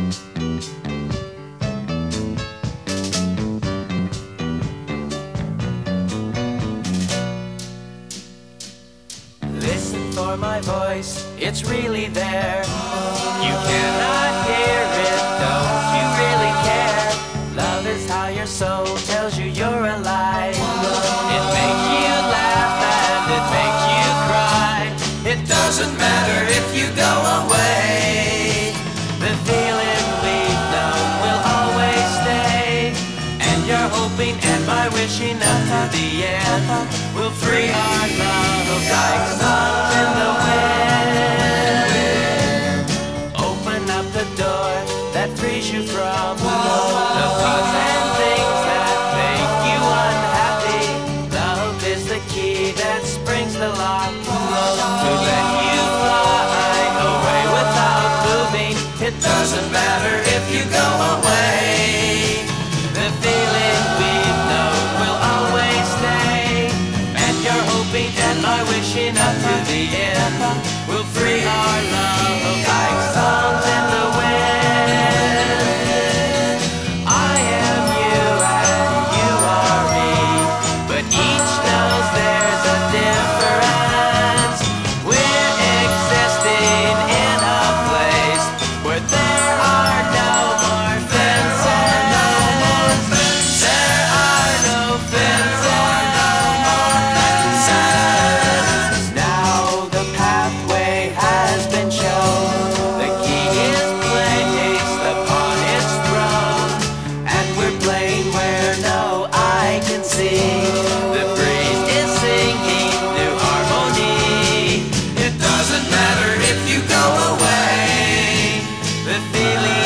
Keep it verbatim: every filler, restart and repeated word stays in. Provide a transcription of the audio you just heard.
Listen for my voice, it's really there. You cannot hear it, don't you really care? Love is how your soul tells you you're alive. It makes you laugh and it makes you cry. It doesn't matter if you go away. The feeling we've known will always stay. And you're hoping and by wishing up to the end will free our love like songs in the wind. Open up the door that frees you from the thoughts and things that make you unhappy. Love is the key that springs the lock to let you fly away without moving. It doesn't matter if you go away. The feeling we've known will always stay. And you're hoping and my wishing up to the end will free our love like songs in the wind. I am you and you are me, but each knows there's a difference. We're existing in a place where there are no more fences. There are no fences. Now the pathway has been shown. The key is placed upon its throne, and we're playing where no eye can see. The breeze is singing new harmony. It doesn't matter if you go away. The feeling